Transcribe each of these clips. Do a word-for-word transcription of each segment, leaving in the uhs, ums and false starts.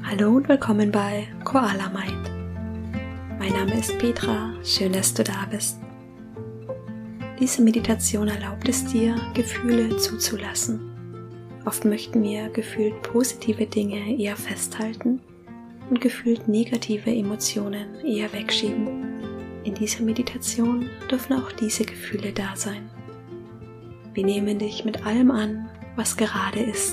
Hallo und willkommen bei Koala Mind. Mein Name ist Petra, schön, dass du da bist. Diese Meditation erlaubt es dir, Gefühle zuzulassen. Oft möchten wir gefühlt positive Dinge eher festhalten und gefühlt negative Emotionen eher wegschieben. In dieser Meditation dürfen auch diese Gefühle da sein. Wir nehmen dich mit allem an, was gerade ist.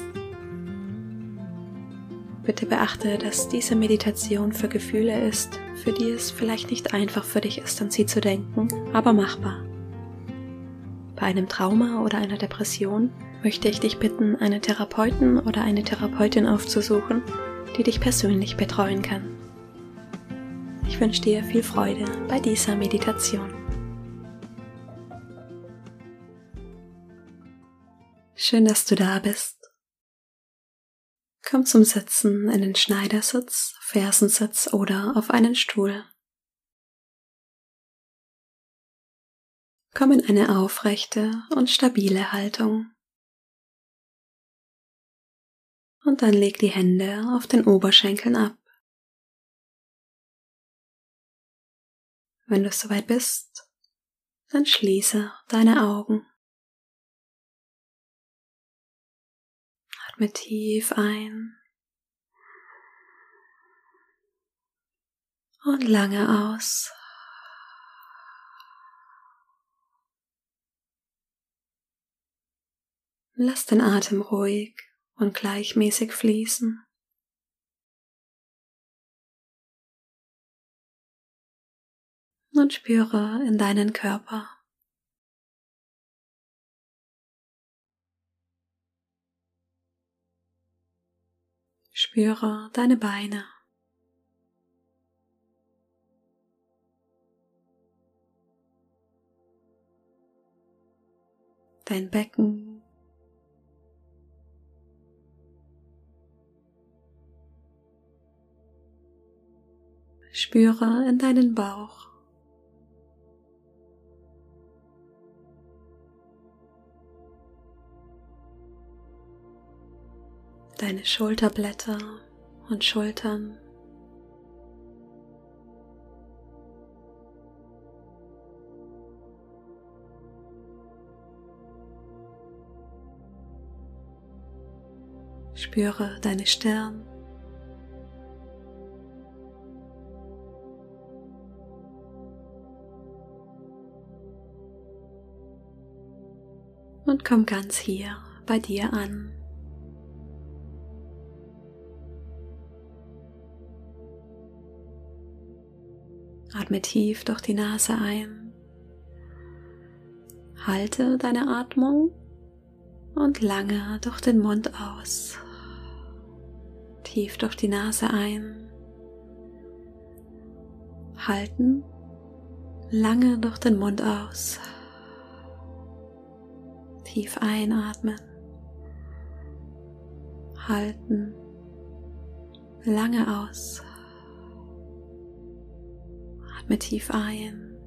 Bitte beachte, dass diese Meditation für Gefühle ist, für die es vielleicht nicht einfach für dich ist, an sie zu denken, aber machbar. Bei einem Trauma oder einer Depression möchte ich dich bitten, einen Therapeuten oder eine Therapeutin aufzusuchen, die dich persönlich betreuen kann. Ich wünsche dir viel Freude bei dieser Meditation. Schön, dass du da bist. Komm zum Sitzen in den Schneidersitz, Fersensitz oder auf einen Stuhl. Komm in eine aufrechte und stabile Haltung. Und dann leg die Hände auf den Oberschenkeln ab. Wenn du soweit bist, dann schließe deine Augen. Atme tief ein und lange aus. Lass den Atem ruhig und gleichmäßig fließen. Und spüre in deinen Körper. Spüre deine Beine. Dein Becken. Spüre in deinen Bauch. Deine Schulterblätter und Schultern. Spüre deine Stirn. Und komm ganz hier bei dir an. Atme tief durch die Nase ein. Halte deine Atmung und lange durch den Mund aus. Tief durch die Nase ein. Halten, lange durch den Mund aus. Tief einatmen. Halten, lange aus. Atme tief ein,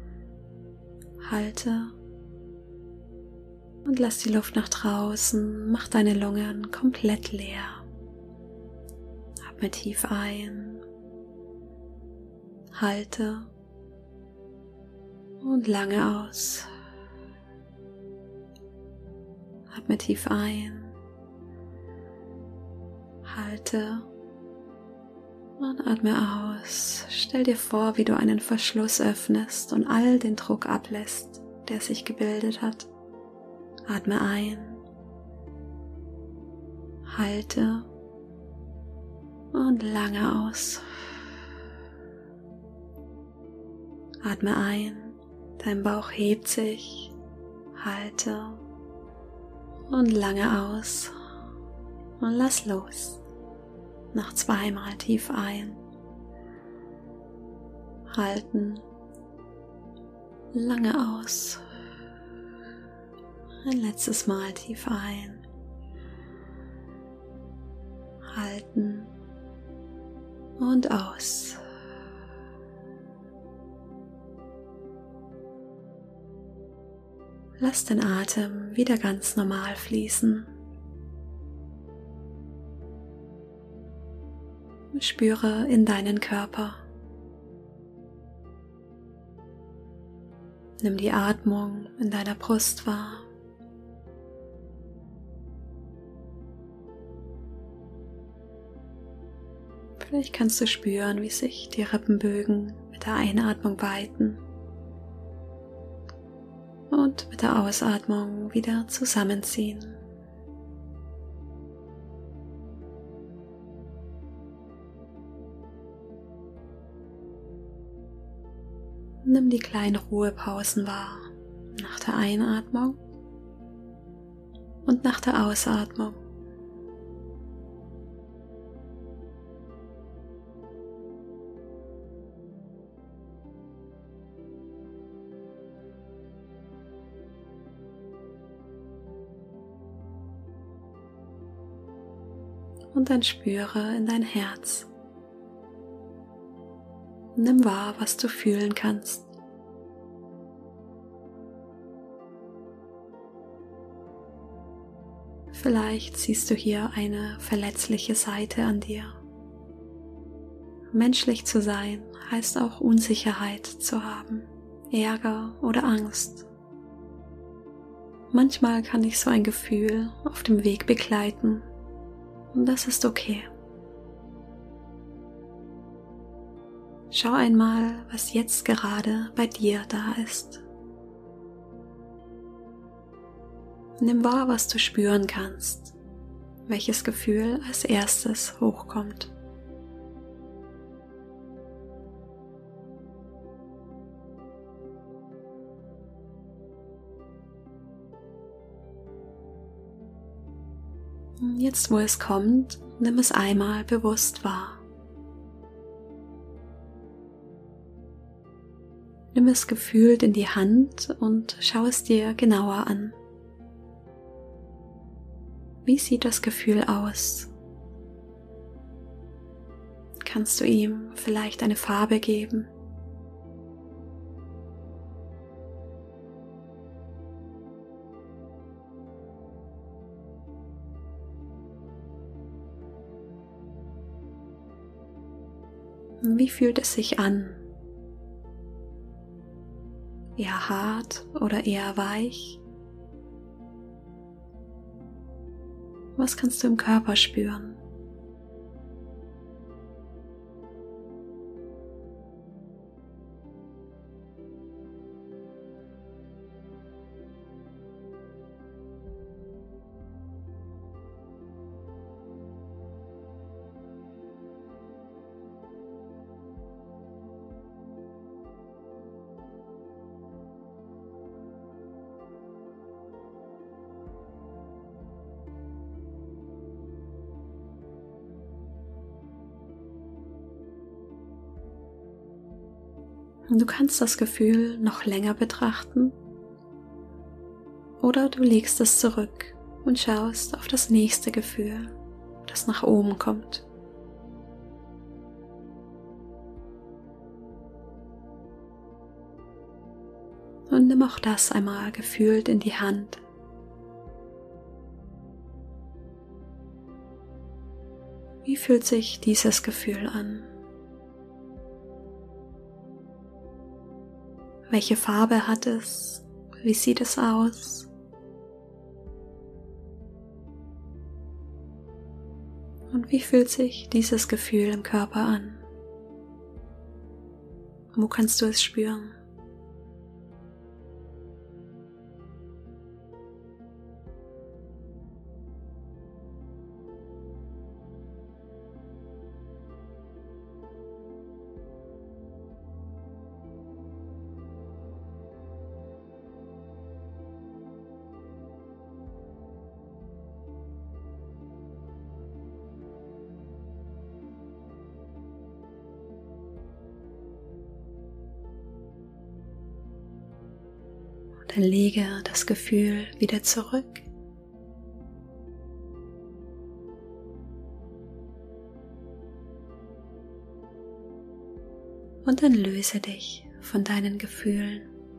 halte und lass die Luft nach draußen, mach deine Lungen komplett leer. Atme tief ein, halte und lange aus. Atme tief ein, halte und atme aus. Stell dir vor, wie du einen Verschluss öffnest und all den Druck ablässt, der sich gebildet hat. Atme ein, halte und lange aus. Atme ein, dein Bauch hebt sich, halte und lange aus und lass los. Noch zweimal tief ein, halten, lange aus, ein letztes Mal tief ein, halten und aus. Lass den Atem wieder ganz normal fließen. Spüre in deinen Körper. Nimm die Atmung in deiner Brust wahr. Vielleicht kannst du spüren, wie sich die Rippenbögen mit der Einatmung weiten und mit der Ausatmung wieder zusammenziehen. Nimm die kleinen Ruhepausen wahr, nach der Einatmung und nach der Ausatmung. Und dann spüre in dein Herz. Nimm wahr, was du fühlen kannst. Vielleicht siehst du hier eine verletzliche Seite an dir. Menschlich zu sein heißt auch Unsicherheit zu haben, Ärger oder Angst. Manchmal kann dich so ein Gefühl auf dem Weg begleiten und das ist okay. Schau einmal, was jetzt gerade bei dir da ist. Nimm wahr, was du spüren kannst, welches Gefühl als erstes hochkommt. Jetzt, wo es kommt, nimm es einmal bewusst wahr. Nimm es gefühlt in die Hand und schau es dir genauer an. Wie sieht das Gefühl aus? Kannst du ihm vielleicht eine Farbe geben? Wie fühlt es sich an? Eher hart oder eher weich? Was kannst du im Körper spüren? Du kannst das Gefühl noch länger betrachten oder du legst es zurück und schaust auf das nächste Gefühl, das nach oben kommt. Und nimm auch das einmal gefühlt in die Hand. Wie fühlt sich dieses Gefühl an? Welche Farbe hat es? Wie sieht es aus? Und wie fühlt sich dieses Gefühl im Körper an? Wo kannst du es spüren? Dann lege das Gefühl wieder zurück. Und dann löse dich von deinen Gefühlen.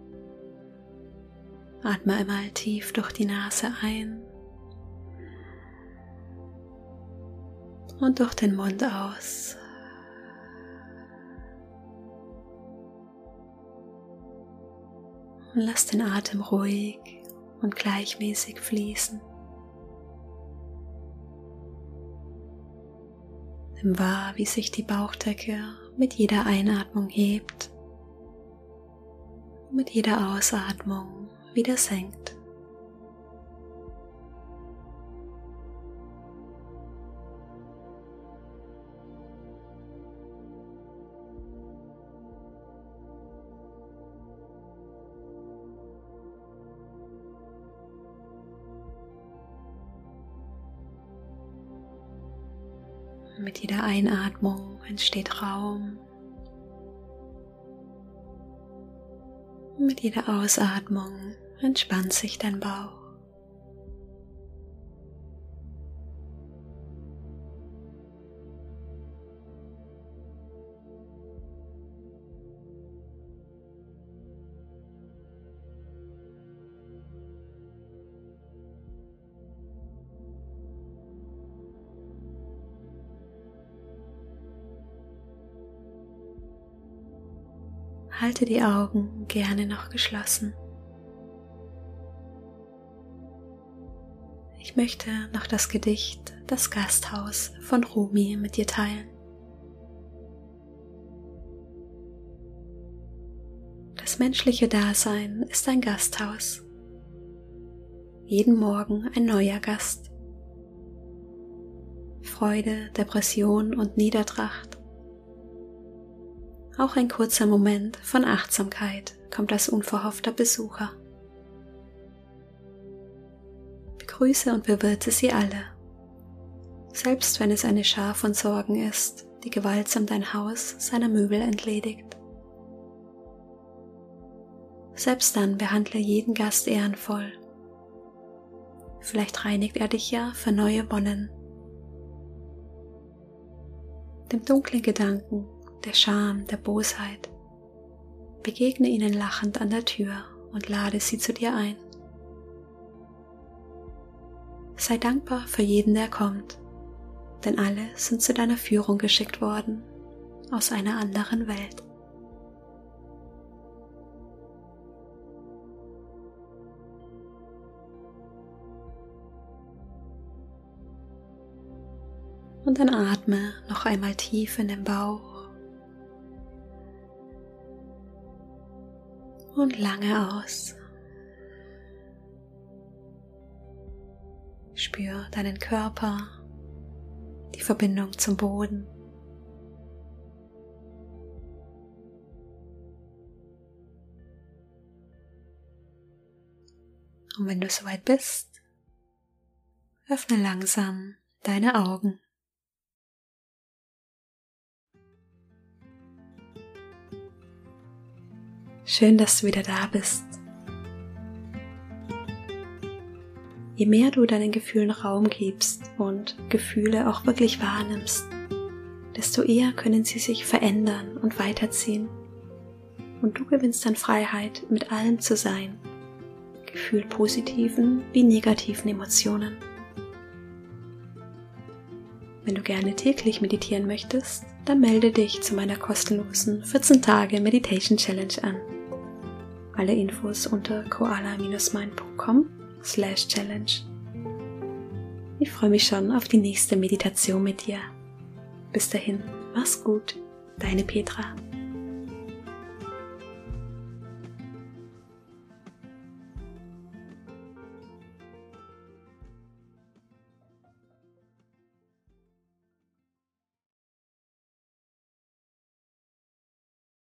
Atme einmal tief durch die Nase ein und durch den Mund aus. Und lass den Atem ruhig und gleichmäßig fließen. Nimm wahr, wie sich die Bauchdecke mit jeder Einatmung hebt und mit jeder Ausatmung wieder senkt. Mit jeder Einatmung entsteht Raum. Mit jeder Ausatmung entspannt sich dein Bauch. Halte die Augen gerne noch geschlossen. Ich möchte noch das Gedicht Das Gasthaus von Rumi mit dir teilen. Das menschliche Dasein ist ein Gasthaus. Jeden Morgen ein neuer Gast. Freude, Depression und Niedertracht. Auch ein kurzer Moment von Achtsamkeit kommt als unverhoffter Besucher. Begrüße und bewirte sie alle, selbst wenn es eine Schar von Sorgen ist, die gewaltsam dein Haus seiner Möbel entledigt. Selbst dann behandle jeden Gast ehrenvoll. Vielleicht reinigt er dich ja für neue Wonnen. Dem dunklen Gedanken, der Scham, der Bosheit. Begegne ihnen lachend an der Tür und lade sie zu dir ein. Sei dankbar für jeden, der kommt, denn alle sind zu deiner Führung geschickt worden, aus einer anderen Welt. Und dann atme noch einmal tief in den Bauch. Und lange aus. Spür deinen Körper, die Verbindung zum Boden. Und wenn du soweit bist, öffne langsam deine Augen. Schön, dass du wieder da bist. Je mehr du deinen Gefühlen Raum gibst und Gefühle auch wirklich wahrnimmst, desto eher können sie sich verändern und weiterziehen. Und du gewinnst dann Freiheit, mit allem zu sein, gefühlt positiven wie negativen Emotionen. Wenn du gerne täglich meditieren möchtest, dann melde dich zu meiner kostenlosen vierzehn Tage Meditation Challenge an. Alle Infos unter koala Bindestrich mind punkt com slash challenge. Ich freue mich schon auf die nächste Meditation mit dir. Bis dahin, mach's gut, deine Petra.